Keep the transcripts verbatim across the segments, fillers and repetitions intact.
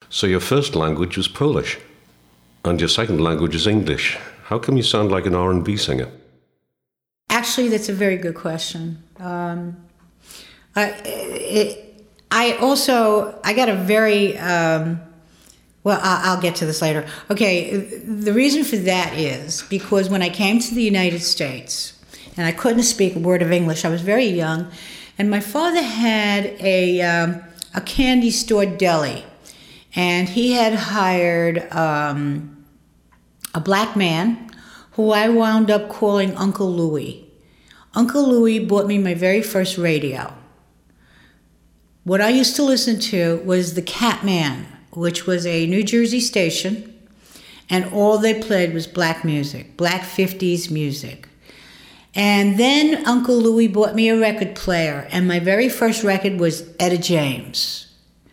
So your first language was Polish, and your second language is English. How come you sound like an R and B singer? Actually, that's a very good question. Um, I, it, I also, I got a very, um, well, I'll, I'll get to this later. Okay, the reason for that is because when I came to the United States, and I couldn't speak a word of English, I was very young, and my father had a, um, a candy store deli, and he had hired um, a black man who I wound up calling Uncle Louie. Uncle Louie bought me my very first radio. What I used to listen to was the Catman, which was a New Jersey station, and all they played was black music, black fifties music. And then Uncle Louie bought me a record player, and my very first record was Etta James.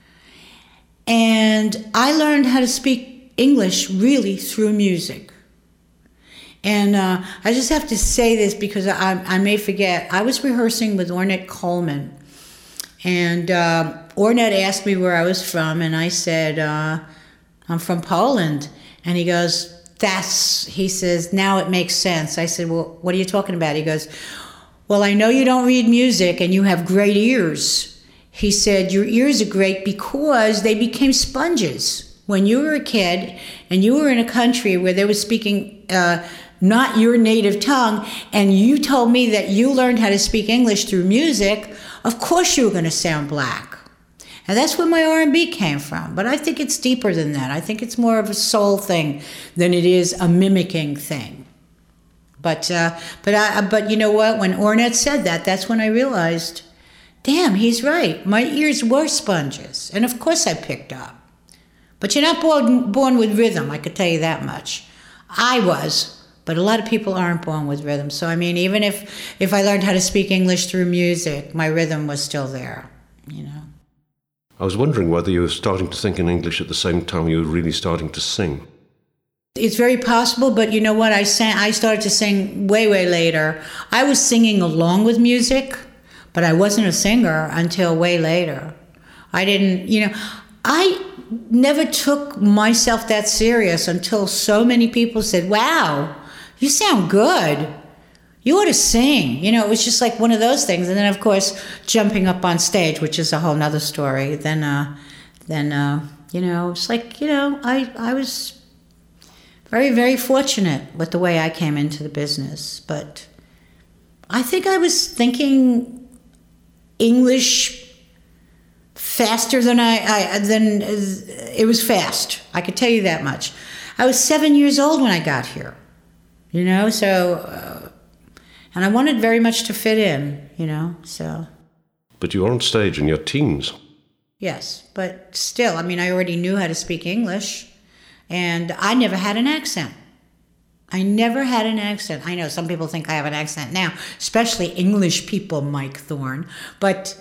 And I learned how to speak English really through music. And uh, I just have to say this because I, I may forget. I was rehearsing with Ornette Coleman, and uh, Ornette asked me where I was from, and I said, uh, I'm from Poland. And he goes, that's, he says, now it makes sense. I said, well, what are you talking about? He goes, well, I know you don't read music and you have great ears. He said, your ears are great because they became sponges. When you were a kid and you were in a country where they were speaking uh, not your native tongue, and you told me that you learned how to speak English through music, of course you were going to sound black. And that's where my R and B came from. But I think it's deeper than that. I think it's more of a soul thing than it is a mimicking thing. But uh, but I, but you know what? When Ornette said that, that's when I realized, damn, he's right. My ears were sponges. And of course I picked up. But you're not born, born with rhythm, I could tell you that much. I was. But a lot of people aren't born with rhythm. So, I mean, even if, if I learned how to speak English through music, my rhythm was still there, you know. I was wondering whether you were starting to think in English at the same time you were really starting to sing. It's very possible, but you know what? I sang, I started to sing way, way later. I was singing along with music, but I wasn't a singer until way later. I didn't, you know, I never took myself that serious until so many people said, wow, you sound good. You ought to sing. You know, it was just like one of those things. And then, of course, jumping up on stage, which is a whole nother story. Then, uh, then uh, you know, it's like, you know, I, I was very, very fortunate with the way I came into the business. But I think I was thinking English faster than I, I than it was fast. I could tell you that much. I was seven years old when I got here. You know, so, uh, and I wanted very much to fit in, you know, so. But you were on stage in your teens. Yes, but still, I mean, I already knew how to speak English, and I never had an accent. I never had an accent. I know some people think I have an accent now, especially English people, Mike Thorne, but,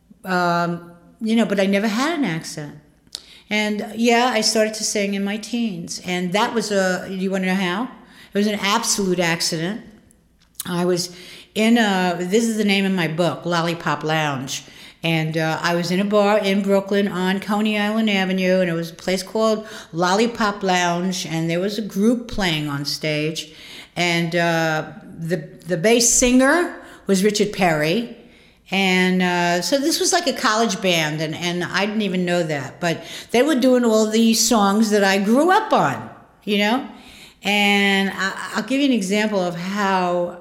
um, you know, but I never had an accent. And yeah, I started to sing in my teens, and that was a, you want to know how? It was an absolute accident. I was in a, this is the name of my book, Lollipop Lounge. And uh, I was in a bar in Brooklyn on Coney Island Avenue, and it was a place called Lollipop Lounge, and there was a group playing on stage. And uh, the, the bass singer was Richard Perry. And uh, so this was like a college band, and, and I didn't even know that. But they were doing all these songs that I grew up on, you know? And I'll give you an example of how,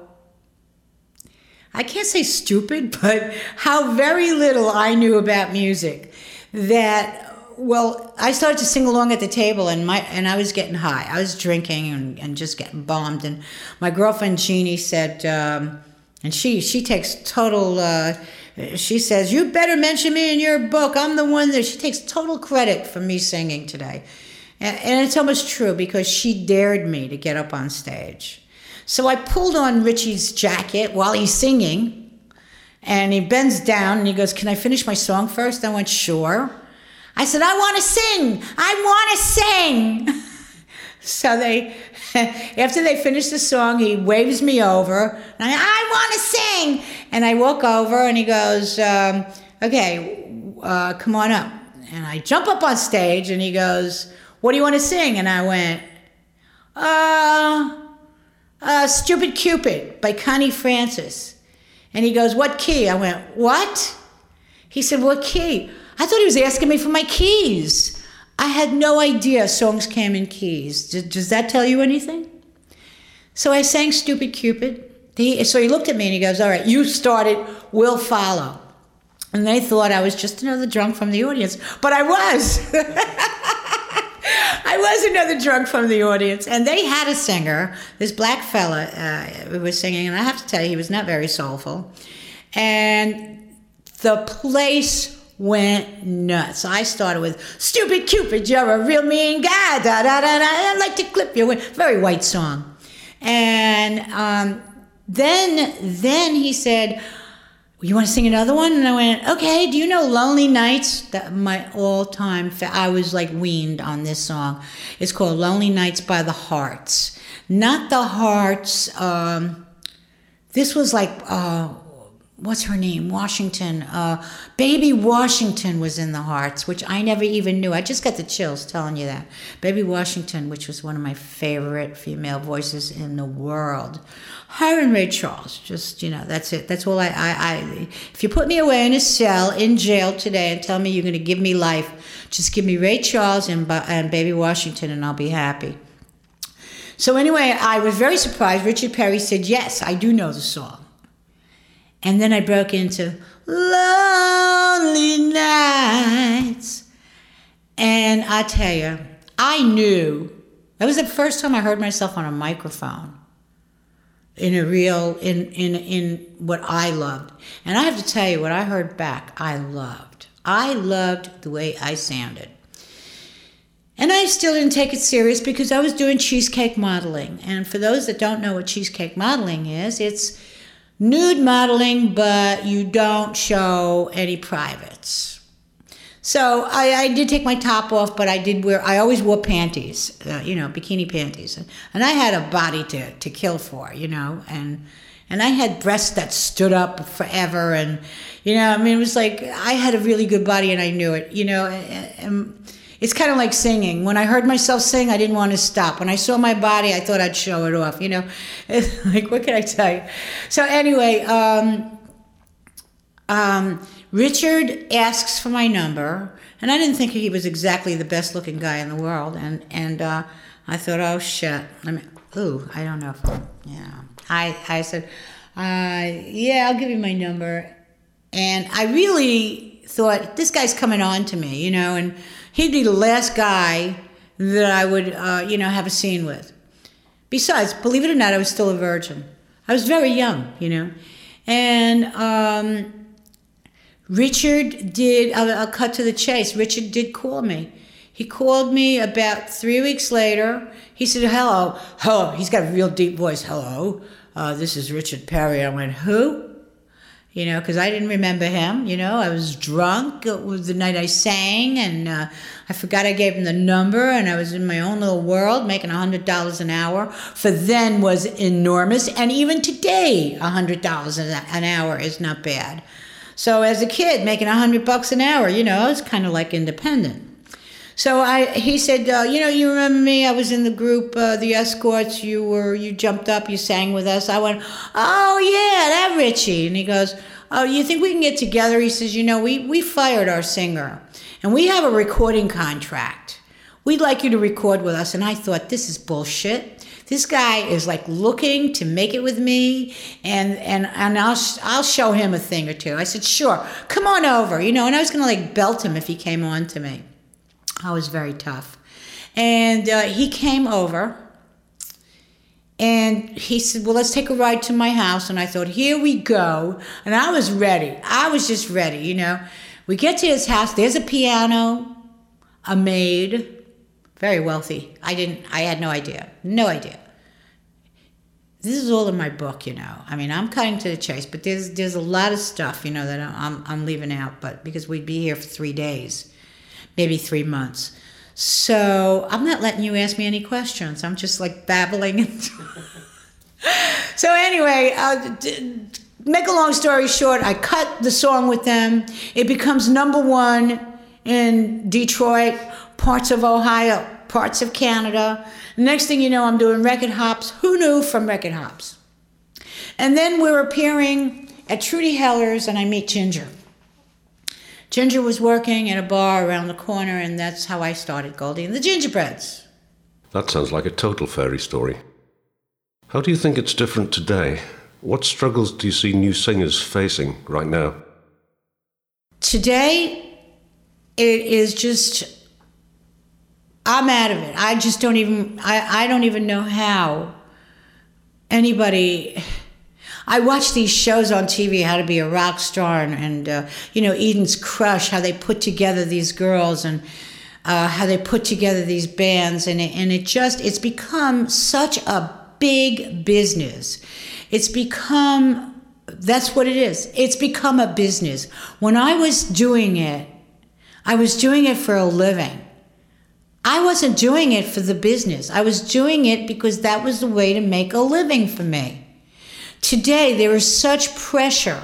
I can't say stupid, but how very little I knew about music. That, well, I started to sing along at the table, and my and I was getting high. I was drinking and, and just getting bombed. And my girlfriend Jeannie said, um, and she she takes total, uh, she says, you better mention me in your book. I'm the one that, she takes total credit for me singing today. And it's almost true because she dared me to get up on stage. So I pulled on Richie's jacket while he's singing, and he bends down and he goes, can I finish my song first? I went, sure. I said, I want to sing. I want to sing. So they, after they finish the song, he waves me over, and I, I want to sing. And I walk over, and he goes, um, okay, uh, come on up. and I jump up on stage, and he goes, "What do you want to sing?" And I went, uh, uh, Stupid Cupid by Connie Francis. And he goes, "What key?" I went, "What?" He said, "What key?" I thought he was asking me for my keys. I had no idea songs came in keys. Does, does that tell you anything? So I sang Stupid Cupid. He, so he looked at me and he goes, "All right, you started, we'll follow." And they thought I was just another drunk from the audience, but I was. I was another drunk from the audience. And they had a singer, this black fella uh, who was singing, and I have to tell you, he was not very soulful. And the place went nuts. I started with, "Stupid Cupid, you're a real mean guy, da da da da, I'd like to clip you." Very white song. And um, then, then he said, "You want to sing another one?" And I went, "Okay, do you know Lonely Nights?" That my all-time, fa- I was like weaned on this song. It's called Lonely Nights by the Hearts. Not the Hearts, um, this was like, uh, what's her name? Washington. Uh, Baby Washington was in the Hearts, which I never even knew. I just got the chills telling you that. Baby Washington, which was one of my favorite female voices in the world. Her and Ray Charles, just, you know, that's it. That's all I, I, I, if you put me away in a cell in jail today and tell me you're going to give me life, just give me Ray Charles and, and Baby Washington and I'll be happy. So anyway, I was very surprised. Richard Perry said, "Yes, I do know the song." And then I broke into Lonely Nights. And I tell you, I knew, that was the first time I heard myself on a microphone. In a real, in, in, in what I loved. And I have to tell you, what I heard back, I loved. I loved the way I sounded. And I still didn't take it serious because I was doing cheesecake modeling. And for those that don't know what cheesecake modeling is, it's nude modeling, but you don't show any privates. So I, I did take my top off, but I did wear, I always wore panties, uh, you know, bikini panties. And I had a body to, to kill for, you know, and and I had breasts that stood up forever. And, you know, I mean, it was like, I had a really good body and I knew it, you know. And, and it's kind of like singing. When I heard myself sing, I didn't want to stop. When I saw my body, I thought I'd show it off, you know. It's like, what can I tell you? So anyway, um, um, Richard asks for my number, and I didn't think he was exactly the best looking guy in the world. And and uh, I thought, oh shit. I mean, ooh, I don't know if, I'm, yeah. I I said, uh, yeah, I'll give you my number. And I really thought, this guy's coming on to me, you know, and he'd be the last guy that I would, uh, you know, have a scene with. Besides, believe it or not, I was still a virgin. I was very young, you know. And um, Richard did, I'll, I'll cut to the chase, Richard did call me. He called me about three weeks later. He said, hello, hello. He's got a real deep voice. Hello, uh, this is Richard Perry. I went, who? You know, because I didn't remember him, you know. I was drunk. It was the night I sang, and uh, I forgot I gave him the number, and I was in my own little world making one hundred dollars an hour. For then was enormous, and even today, one hundred dollars an hour is not bad. So as a kid, making one hundred bucks an hour, you know, it's kind of like independent. So I, he said, uh, you know, you remember me? I was in the group, uh, the Escorts. You were, you jumped up, you sang with us. I went, oh yeah, that Richie. And he goes, oh, you think we can get together? He says, you know, we we fired our singer, and we have a recording contract. We'd like you to record with us. And I thought, this is bullshit. This guy is like looking to make it with me, and and and I'll I'll show him a thing or two. I said, sure, come on over, you know. And I was gonna like belt him if he came on to me. I was very tough. And uh, he came over, and he said, well, let's take a ride to my house. And I thought, here we go. And I was ready. I was just ready, you know. We get to his house. There's a piano, a maid, very wealthy. I didn't, I had no idea. No idea. This is all in my book, you know. I mean, I'm cutting to the chase, but there's there's a lot of stuff, you know, that I'm I'm leaving out, but because we'd be here for three days. Maybe three months. So I'm not letting you ask me any questions. I'm just like babbling. So anyway, uh, d- make a long story short, I cut the song with them. It becomes number one in Detroit, parts of Ohio, parts of Canada. Next thing you know, I'm doing record hops. Who knew from record hops? And then we're appearing at Trudy Heller's, and I meet Ginger. Ginger was working at a bar around the corner, and that's how I started Goldie and the Gingerbreads. That sounds like a total fairy story. How do you think it's different today? What struggles do you see new singers facing right now? Today, it is just, I'm out of it. I just don't even, I, I don't even know how anybody, I watch these shows on T V, How to Be a Rock Star, and, and uh, you know, Eden's Crush, how they put together these girls, and uh, how they put together these bands, and it, and it just, it's become such a big business. It's become, that's what it is. It's become a business. When I was doing it, I was doing it for a living. I wasn't doing it for the business. I was doing it because that was the way to make a living for me. Today, there is such pressure.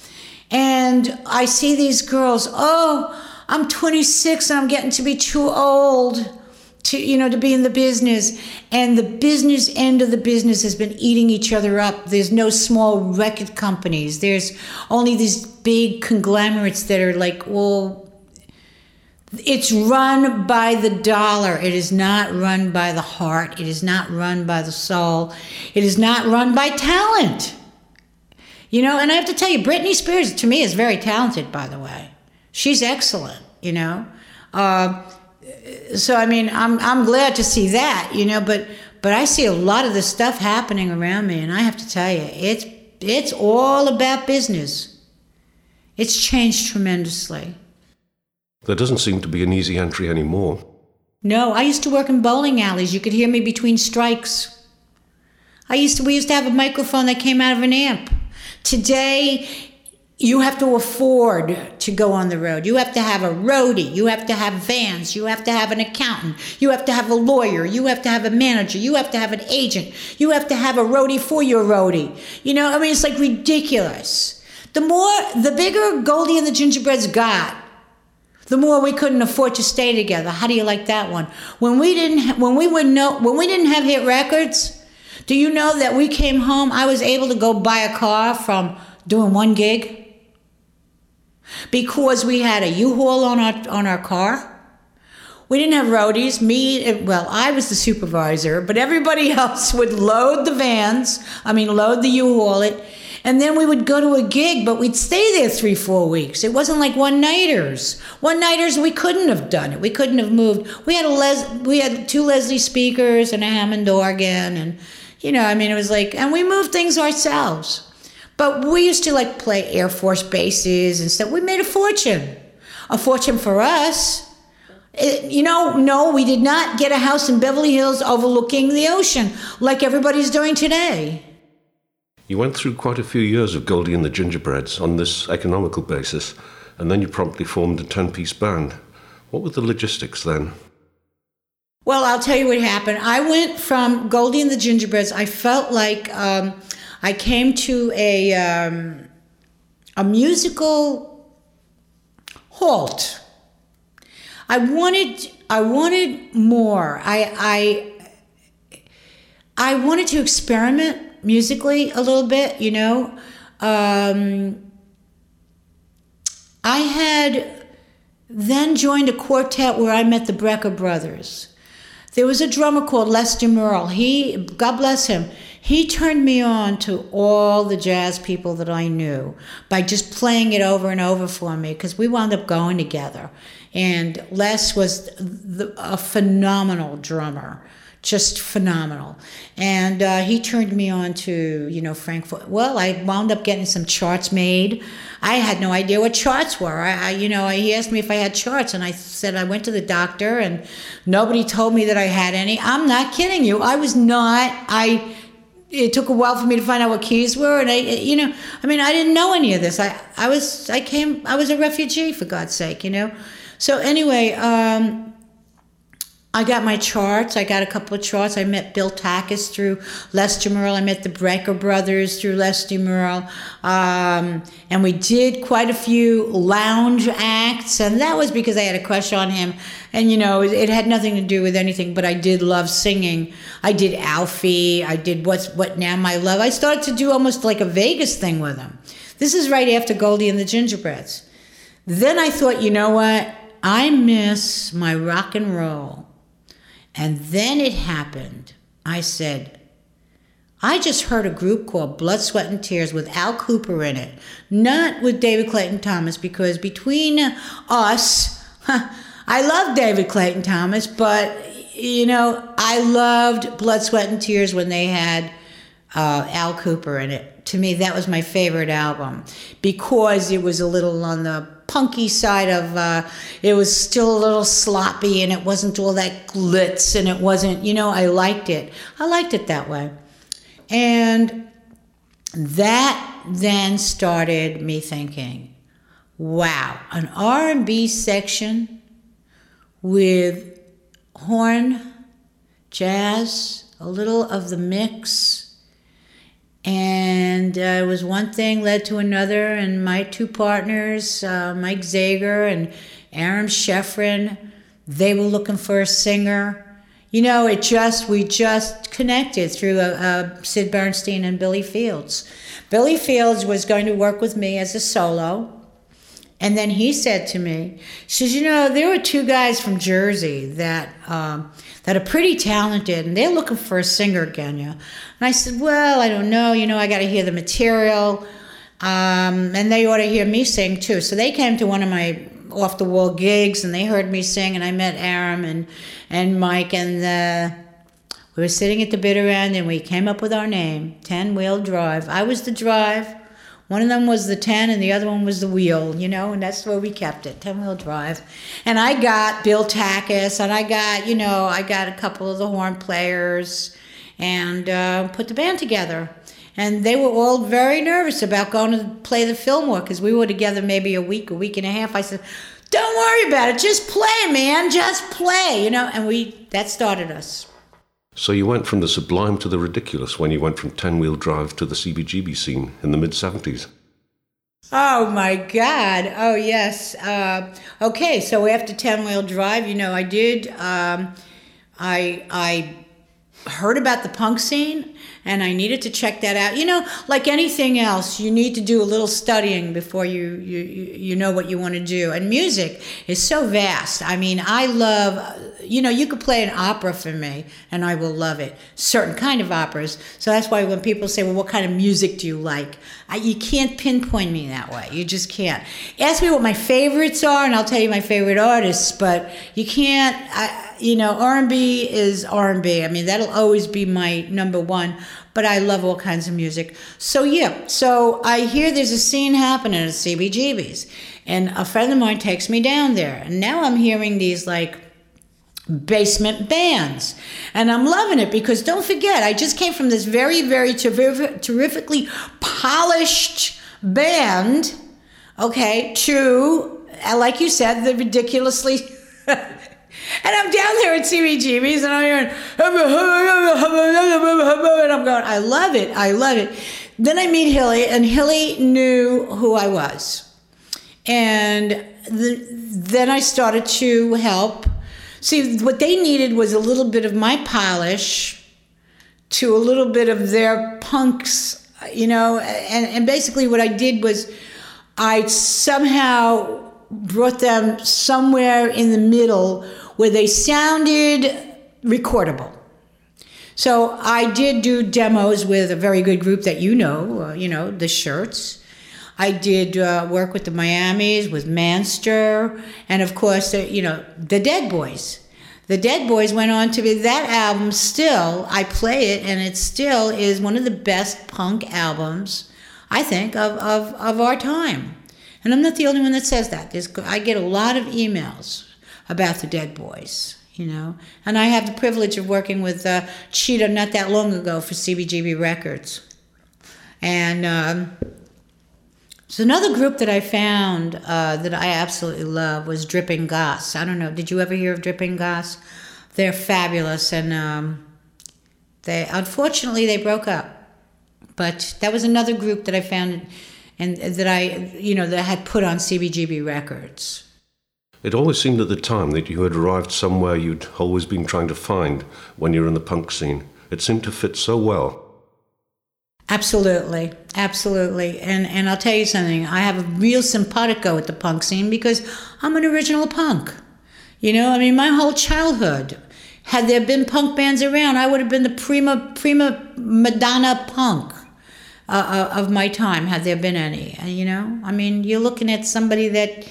And I see these girls, oh, I'm twenty-six and I'm getting to be too old to, you know, to be in the business. And the business end of the business has been eating each other up. There's no small record companies. There's only these big conglomerates that are like, well, it's run by the dollar. It is not run by the heart. It is not run by the soul. It is not run by talent. You know, and I have to tell you, Britney Spears, to me, is very talented, by the way. She's excellent, you know. Uh, so, I mean, I'm I'm glad to see that, you know, but but I see a lot of this stuff happening around me, and I have to tell you, it's it's all about business. It's changed tremendously. There doesn't seem to be an easy entry anymore. No, I used to work in bowling alleys. You could hear me between strikes. I used to, we used to have a microphone that came out of an amp. Today, you have to afford to go on the road. You have to have a roadie. You have to have vans. You have to have an accountant. You have to have a lawyer. You have to have a manager. You have to have an agent. You have to have a roadie for your roadie. You know, I mean, it's like ridiculous. The more, the bigger Goldie and the Gingerbreads got, the more we couldn't afford to stay together. How do you like that one? When we didn't, when we would know, when we didn't have hit records, do you know that we came home? I was able to go buy a car from doing one gig because we had a U-Haul on our on our car. We didn't have roadies. Me, well, I was the supervisor, but everybody else would load the vans. I mean, load the U-Haul it. And then we would go to a gig, but we'd stay there three, four weeks. It wasn't like one-nighters. One-nighters, we couldn't have done it. We couldn't have moved. We had a Les, we had two Leslie speakers and a Hammond organ, and you know, I mean, it was like, and we moved things ourselves. But we used to like play Air Force bases and stuff. We made a fortune, a fortune for us. It, you know, no, we did not get a house in Beverly Hills overlooking the ocean like everybody's doing today. You went through quite a few years of Goldie and the Gingerbreads on this economical basis, and then you promptly formed a ten-piece band. What were the logistics then? Well, I'll tell you what happened. I went from Goldie and the Gingerbreads. I felt like um, I came to a um, a musical halt. I wanted I wanted more. I I I wanted to experiment musically a little bit, you know. Um, I had then joined a quartet where I met the Brecker brothers. There was a drummer called Lester Merle. He, God bless him, he turned me on to all the jazz people that I knew by just playing it over and over for me, because we wound up going together. And Les was the, a phenomenal drummer. Just phenomenal. And uh, he turned me on to, you know, Frank. Well, I wound up getting some charts made. I had no idea what charts were. I, I, you know, he asked me if I had charts, and I said I went to the doctor, and nobody told me that I had any. I'm not kidding you. I was not. I. It took a while for me to find out what keys were, and I, you know, I mean, I didn't know any of this. I, I was, I came, I was a refugee, for God's sake, you know. So anyway, um, I got my charts. I got a couple of charts. I met Bill Takacs through Lester Merle. I met the Brecker Brothers through Lester Merle. Um, and we did quite a few lounge acts. And that was because I had a crush on him. And, you know, it, it had nothing to do with anything, but I did love singing. I did Alfie. I did What's What Now My Love. I started to do almost like a Vegas thing with him. This is right after Goldie and the Gingerbreads. Then I thought, you know what? I miss my rock and roll. And then it happened. I said, I just heard a group called Blood, Sweat, and Tears with Al Cooper in it. Not with David Clayton Thomas, because between us, I love David Clayton Thomas, but, you know, I loved Blood, Sweat, and Tears when they had uh, Al Cooper in it. To me, that was my favorite album, because it was a little on the punky side of, uh, it was still a little sloppy, and it wasn't all that glitz, and it wasn't, you know, I liked it. I liked it that way. And that then started me thinking, wow, an R and B section with horn, jazz, a little of the mix. And uh, it was one thing led to another, and my two partners, uh, Mike Zager and Aram Shefrin, they were looking for a singer. You know, it just, we just connected through uh, uh, Sid Bernstein and Billy Fields. Billy Fields was going to work with me as a solo. And then he said to me, he says, you know, there were two guys from Jersey that um, that are pretty talented, and they're looking for a singer, Genya. And I said, well, I don't know. You know, I got to hear the material. Um, and they ought to hear me sing, too. So they came to one of my off-the-wall gigs, and they heard me sing, and I met Aram and, and Mike, and uh, we were sitting at the bitter end, and we came up with our name, Ten Wheel Drive. I was the drive. One of them was the ten, and the other one was the wheel, you know, and that's where we kept it, ten-wheel drive. And I got Bill Takacs, and I got, you know, I got a couple of the horn players, and uh, put the band together. And they were all very nervous about going to play the Fillmore, because we were together maybe a week, a week and a half. I said, don't worry about it, just play, man, just play, you know, and we, that started us. So you went from the sublime to the ridiculous when you went from ten-wheel drive to the C B G B scene in the mid-seventies. Oh, my God. Oh, yes. Uh, okay, so after ten-wheel drive, you know, I did, um, I I heard about the punk scene, and I needed to check that out. You know, like anything else, you need to do a little studying before you, you, you know what you want to do. And music is so vast. I mean, I love, you know, you could play an opera for me, and I will love it. Certain kind of operas. So that's why when people say, well, what kind of music do you like? I, you can't pinpoint me that way. You just can't. Ask me what my favorites are, and I'll tell you my favorite artists, but you can't, I, you know, R and B is R and B. I mean, that'll always be my number one, but I love all kinds of music. So, yeah, so I hear there's a scene happening at C B G B's, and a friend of mine takes me down there, and now I'm hearing these, like, basement bands, and I'm loving it, because don't forget, I just came from this very, very terrific, terrifically polished band, okay, to, like you said, the ridiculously... And I'm down there at C B G B's, and I'm hearing, and I'm going, I love it, I love it. Then I meet Hilly, and Hilly knew who I was. And the, then I started to help. See, what they needed was a little bit of my polish to a little bit of their punks, you know, and, and basically what I did was I somehow brought them somewhere in the middle where they sounded recordable. So I did do demos with a very good group that you know, uh, you know, the Shirts. I did uh, work with the Miamis, with Manster, and of course, uh, you know, the Dead Boys. The Dead Boys went on to be, that album still, I play it, and it still is one of the best punk albums, I think, of, of, of our time. And I'm not the only one that says that. There's, I get a lot of emails about the Dead Boys, you know. And I have the privilege of working with uh, Cheetah not that long ago for C B G B Records. And um, so another group that I found uh, that I absolutely love was Dripping Goss. I don't know, did you ever hear of Dripping Goss? they're fabulous, and um, they unfortunately they broke up. But that was another group that I found, and that I, you know, that I had put on C B G B Records. It always seemed at the time that you had arrived somewhere you'd always been trying to find when you were in the punk scene. It seemed to fit so well. Absolutely, absolutely. And and I'll tell you something, I have a real simpatico with the punk scene because I'm an original punk. You know, I mean, my whole childhood, had there been punk bands around, I would have been the prima, prima Madonna punk uh, of my time, had there been any, you know? I mean, you're looking at somebody that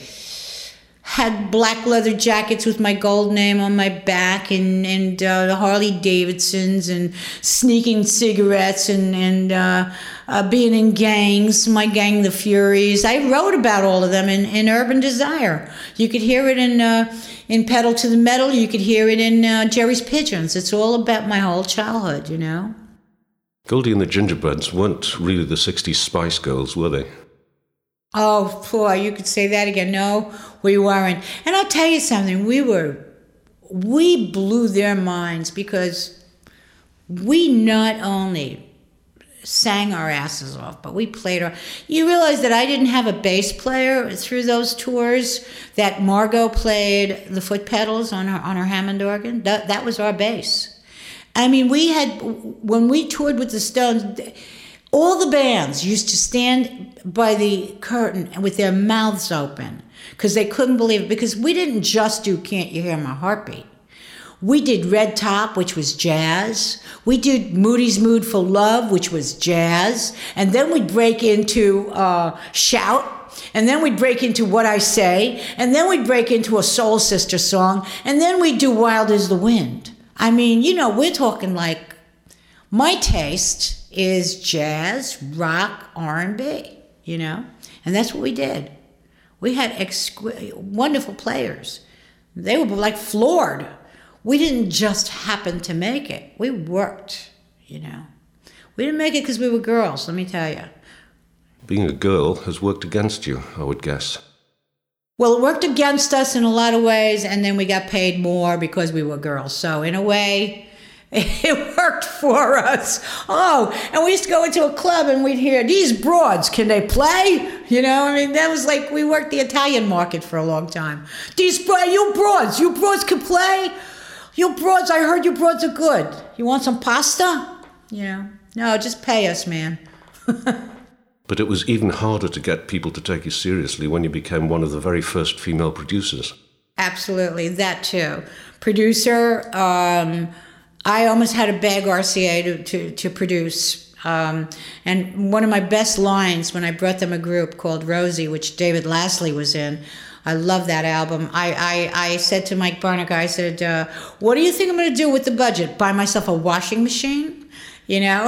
had black leather jackets with my gold name on my back, and and uh, the Harley Davidsons, and sneaking cigarettes, and and uh, uh, being in gangs. My gang, the Furies. I wrote about all of them in, in Urban Desire. You could hear it in uh, in Pedal to the Metal. You could hear it in uh, Jerry's Pigeons. It's all about my whole childhood, you know. Goldie and the Gingerbreads weren't really the sixties Spice Girls, were they? Oh, boy, you could say that again. No, we weren't. And I'll tell you something. We were, we blew their minds because we not only sang our asses off, but we played our... You realize that I didn't have a bass player through those tours, that Margot played the foot pedals on her, on her Hammond organ. That, that was our bass. I mean, we had... When we toured with the Stones... All the bands used to stand by the curtain with their mouths open because they couldn't believe it, because we didn't just do Can't You Hear My Heartbeat. We did Red Top, which was jazz. We did Moody's Mood for Love, which was jazz. And then we'd break into uh, Shout. And then we'd break into What I Say. And then we'd break into a Soul Sister song. And then we'd do Wild as the Wind. I mean, you know, we're talking like, my taste is jazz, rock, R and B, you know? And that's what we did. We had exqu- wonderful players. They were like floored. We didn't just happen to make it. We worked, you know? We didn't make it because we were girls, let me tell you. Being a girl has worked against you, I would guess. Well, it worked against us in a lot of ways, and then we got paid more because we were girls. So in a way... it worked for us. Oh, and we used to go into a club and we'd hear, these broads, can they play? You know, I mean, that was like, we worked the Italian market for a long time. These broads, you broads, you broads can play? You broads, I heard you broads are good. You want some pasta? You know, no, just pay us, man. But it was even harder to get people to take you seriously when you became one of the very first female producers. Absolutely, that too. Producer, um... I almost had to beg R C A to, to, to produce. Um, and one of my best lines when I brought them a group called Rosie, which David Lastly was in, I love that album. I, I, I said to Mike Barnick, I said, uh, what do you think I'm going to do with the budget? Buy myself a washing machine? You know?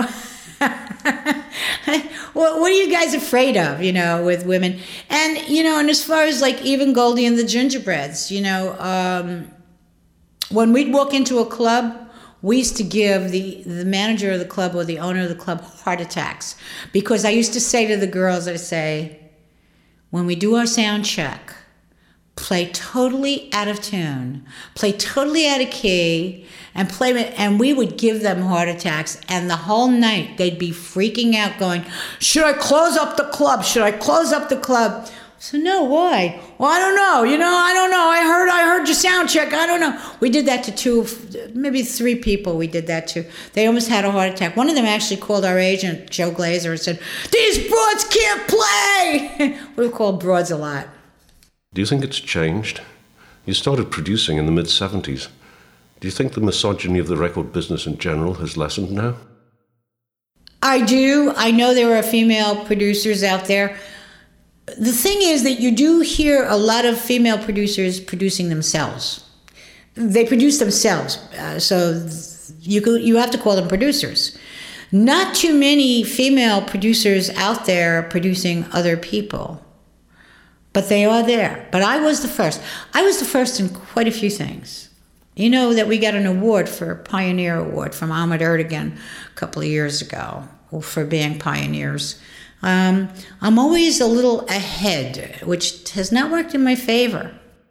what, what are you guys afraid of, you know, with women? And, you know, and as far as like even Goldie and the Gingerbreads, you know, um, when we'd walk into a club, we used to give the, the manager of the club or the owner of the club heart attacks. Because I used to say to the girls, I'd say, when we do our sound check, play totally out of tune, play totally out of key, and play, and we would give them heart attacks. And the whole night they'd be freaking out going, should I close up the club? Should I close up the club? So no, why? Well, I don't know. You know, I don't know. I heard, I heard your sound check. I don't know. We did that to two, maybe three people. We did that to. They almost had a heart attack. One of them actually called our agent, Joe Glazer, and said, "These broads can't play." We called broads a lot. Do you think it's changed? You started producing in the mid seventies. Do you think the misogyny of the record business in general has lessened now? I do. I know there are female producers out there. The thing is that you do hear a lot of female producers producing themselves. They produce themselves, uh, so you could, you have to call them producers. Not too many female producers out there producing other people, but they are there. But I was the first. I was the first in quite a few things. You know that we got an award for a Pioneer Award from Ahmet Ertegun a couple of years ago for being pioneers. Um, I'm always a little ahead, which has not worked in my favor.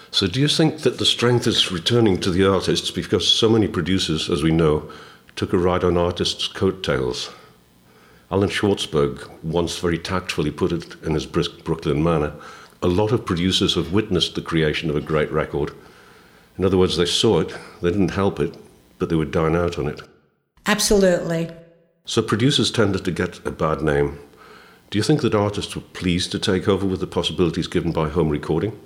So do you think that the strength is returning to the artists because so many producers, as we know, took a ride on artists' coattails? Alan Schwartzberg once very tactfully put it in his brisk Brooklyn manner. A lot of producers have witnessed the creation of a great record. In other words, they saw it, they didn't help it, but they would dine out on it. Absolutely. So producers tended to get a bad name. Do you think that artists were pleased to take over with the possibilities given by home recording?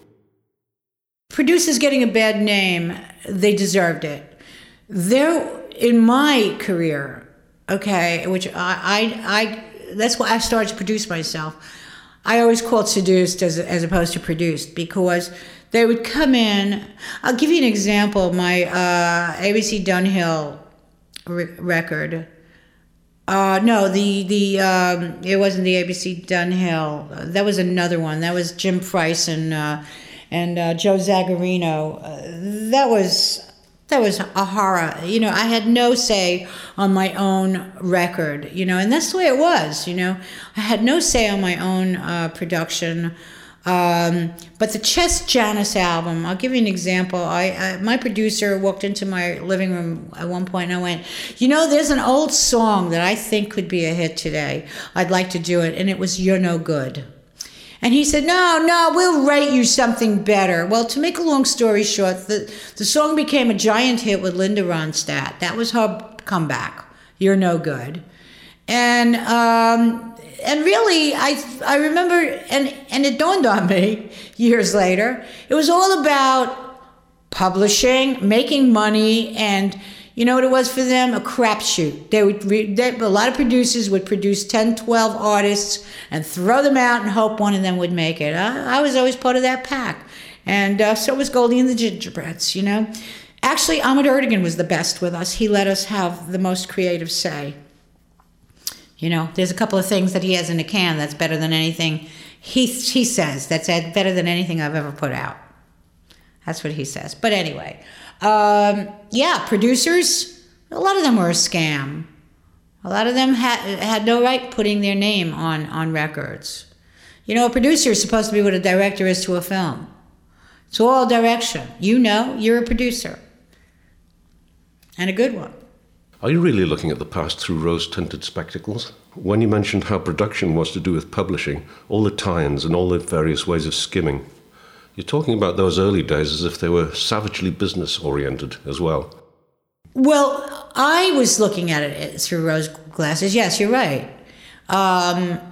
Producers getting a bad name, they deserved it. There, in my career, okay, which I, I, I that's why I started to produce myself. I always called seduced as as opposed to produced, because they would come in. I'll give you an example. My uh, A B C Dunhill re- record. Uh, no, the the um, it wasn't the A B C Dunhill. Uh, that was another one. That was Jim Price and uh, and uh, Joe Zagarino. Uh, that was that was a horror. You know, I had no say on my own record. You know, and that's the way it was. You know, I had no say on my own uh, production. Um, but the Chess Janis album, I'll give you an example. I, I my producer walked into my living room at one point and I went, you know, there's an old song that I think could be a hit today. I'd like to do it. And it was You're No Good. And he said, no, no, we'll write you something better. Well, to make a long story short, the, the song became a giant hit with Linda Ronstadt. That was her comeback. You're No Good. And, um, And really, I I remember, and, and it dawned on me years later, it was all about publishing, making money, and you know what it was for them? A crapshoot. They would, they, a lot of producers would produce ten, twelve artists and throw them out and hope one of them would make it. I, I was always part of that pack. And uh, so was Goldie and the Gingerbreads, you know. Actually, Ahmet Ertegun was the best with us. He let us have the most creative say. You know, there's a couple of things that he has in the can that's better than anything he he says. That's better than anything I've ever put out. That's what he says. But anyway, um, yeah, producers, a lot of them were a scam. A lot of them had had no right putting their name on, on records. You know, a producer is supposed to be what a director is to a film. It's all direction. You know, you're a producer. And a good one. Are you really looking at the past through rose-tinted spectacles? When you mentioned how production was to do with publishing, all the tie-ins and all the various ways of skimming, you're talking about those early days as if they were savagely business-oriented as well. Well, I was looking at it through rose glasses. Yes, you're right. Um,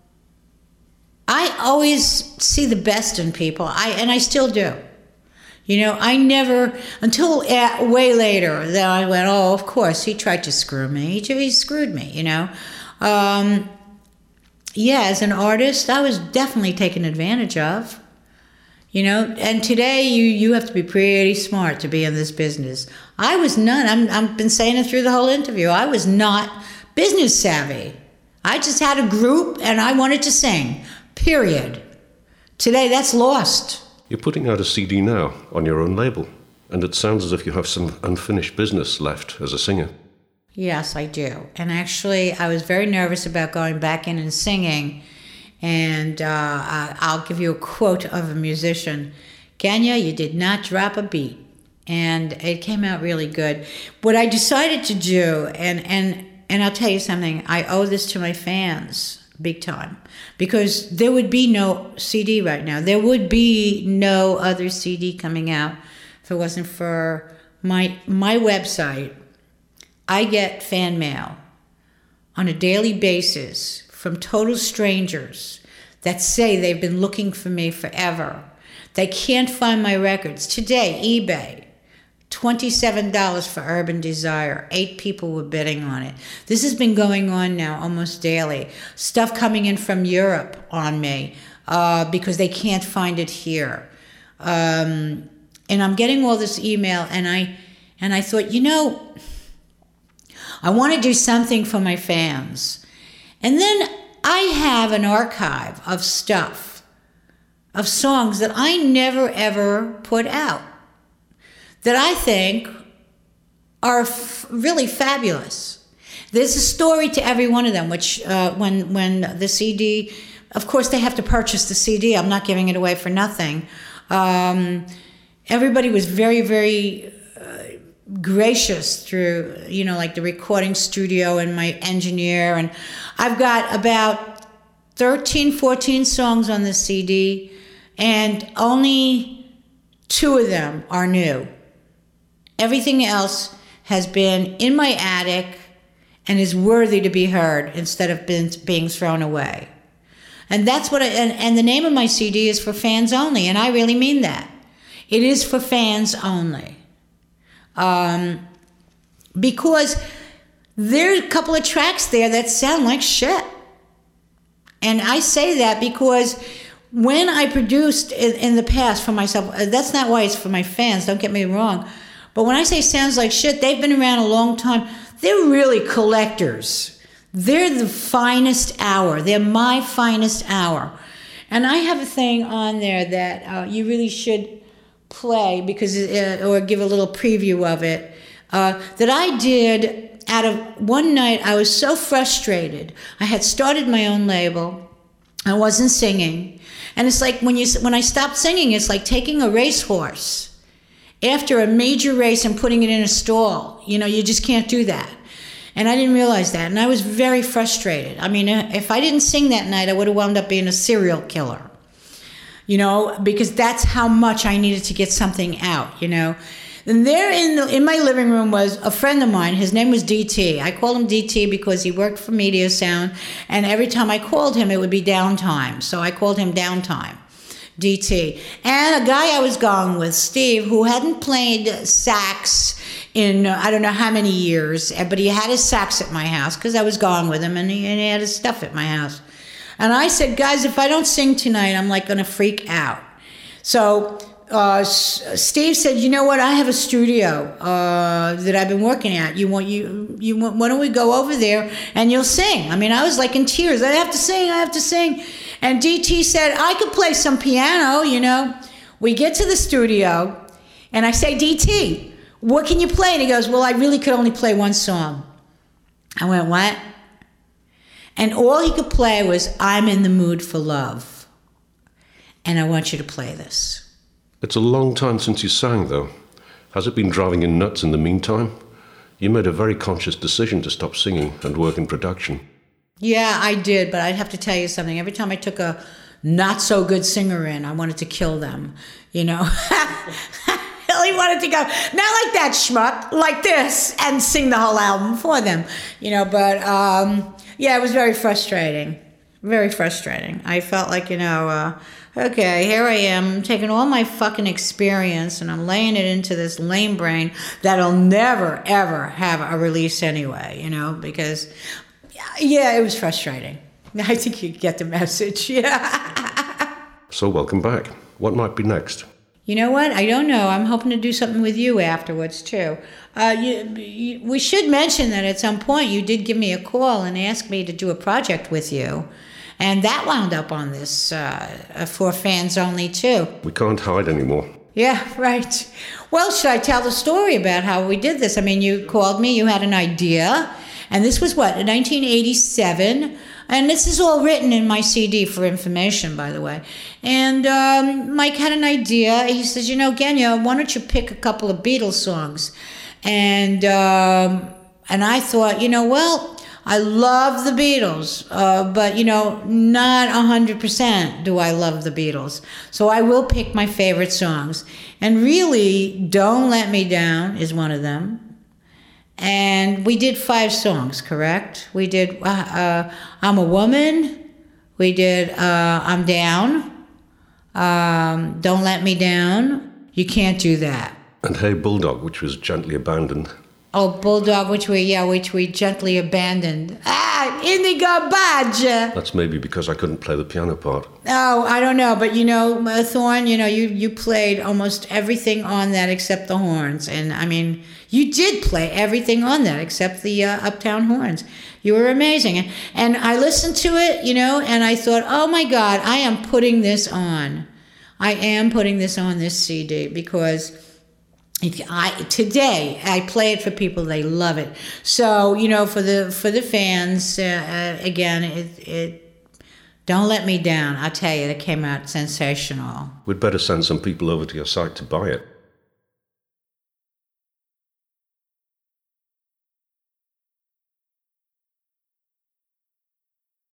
I always see the best in people, I and I still do. You know, I never, until uh, way later, then I went, oh, of course, he tried to screw me. He, he screwed me, you know. Um, yeah, as an artist, I was definitely taken advantage of. You know, and today you, you have to be pretty smart to be in this business. I was not, I'm, I've been saying it through the whole interview, I was not business savvy. I just had a group and I wanted to sing, period. Today, that's lost. You're putting out a C D now on your own label, and it sounds as if you have some unfinished business left as a singer. Yes, I do. And actually, I was very nervous about going back in and singing, and uh, I'll give you a quote of a musician. Kenya, you did not drop a beat, and it came out really good. What I decided to do, and, and, and I'll tell you something, I owe this to my fans. Big time. Because there would be no C D right now. There would be no other C D coming out if it wasn't for my my website. I get fan mail on a daily basis from total strangers that say they've been looking for me forever. They can't find my records. Today, eBay. twenty-seven dollars for Urban Desire. Eight people were bidding on it. This has been going on now almost daily. Stuff coming in from Europe on me uh, because they can't find it here. Um, and I'm getting all this email, and I and I thought, you know, I want to do something for my fans. And then I have an archive of stuff, of songs that I never ever put out, that I think are f- really fabulous. There's a story to every one of them, which uh, when when the C D, of course they have to purchase the C D. I'm not giving it away for nothing. Um, everybody was very, very uh, gracious through, you know, like the recording studio and my engineer. And I've got about thirteen, fourteen songs on this C D, and only two of them are new. Everything else has been in my attic and is worthy to be heard instead of being, being thrown away. And that's what I, and, and the name of my C D is For Fans Only, and I really mean that. It is for fans only. Um, because there's a couple of tracks there that sound like shit. And I say that because when I produced in, in the past for myself, that's not why it's for my fans, don't get me wrong. But when I say sounds like shit, they've been around a long time. They're really collectors. They're the finest hour. They're my finest hour. And I have a thing on there that uh, you really should play, because uh, or give a little preview of it, uh, that I did out of one night. I was so frustrated. I had started my own label. I wasn't singing. And it's like when you when I stopped singing, it's like taking a racehorse after a major race and putting it in a stall. You know, you just can't do that. And I didn't realize that. And I was very frustrated. I mean, if I didn't sing that night, I would have wound up being a serial killer. You know, because that's how much I needed to get something out, you know. And there in the, in my living room was a friend of mine. His name was D T. I called him D T because he worked for Media Sound. And every time I called him, it would be downtime. So I called him Downtime. D T. And a guy I was going with, Steve, who hadn't played sax in uh, I don't know how many years, but he had his sax at my house because I was going with him, and he, and he had his stuff at my house. And I said, guys, if I don't sing tonight, I'm like going to freak out. So uh, S- Steve said, you know what? I have a studio uh, that I've been working at. You want you you want? Why don't we go over there and you'll sing? I mean, I was like in tears. I have to sing. I have to sing. And D T said, I could play some piano, you know. We get to the studio, and I say, D T, what can you play? And he goes, well, I really could only play one song. I went, what? And all he could play was, I'm in the mood for love. And I want you to play this. It's a long time since you sang, though. Has it been driving you nuts in the meantime? You made a very conscious decision to stop singing and work in production. Yeah, I did, but I'd have to tell you something. Every time I took a not-so-good singer in, I wanted to kill them, you know? I really wanted to go, not like that schmuck, like this, and sing the whole album for them, you know? But, um, yeah, it was very frustrating, very frustrating. I felt like, you know, uh, okay, here I am, taking all my fucking experience, and I'm laying it into this lame brain that'll never, ever have a release anyway, you know? Because... yeah, it was frustrating. I think you get the message. Yeah. So welcome back. What might be next? You know what? I don't know. I'm hoping to do something with you afterwards, too. Uh, you, you, we should mention that at some point you did give me a call and ask me to do a project with you. And that wound up on this uh, For Fans Only, too. We can't hide anymore. Yeah, right. Well, should I tell the story about how we did this? I mean, you called me, you had an idea. And this was what, in nineteen eighty-seven? And this is all written in my C D for information, by the way. And um, Mike had an idea. He says, you know, Genya, why don't you pick a couple of Beatles songs? And um, and I thought, you know, well, I love the Beatles, uh, but, you know, not one hundred percent do I love the Beatles. So I will pick my favorite songs. And really, Don't Let Me Down is one of them. And we did five songs, correct? We did uh, uh, I'm a Woman. We did uh, I'm Down. Um, Don't Let Me Down. You Can't Do That. And Hey Bulldog, which was gently abandoned. Oh, Bulldog, which we, yeah, which we gently abandoned. Ah, in the garbage. That's maybe because I couldn't play the piano part. Oh, I don't know. But, you know, uh, Thorne, you know, you, you played almost everything on that except the horns. And, I mean, you did play everything on that except the uh, Uptown horns. You were amazing. And, and I listened to it, you know, and I thought, oh, my God, I am putting this on. I am putting this on this C D because... If I today I play it for people, they love it. So you know, for the for the fans, uh, again, it, it Don't Let Me Down. I tell you, it came out sensational. We'd better send some people over to your site to buy it.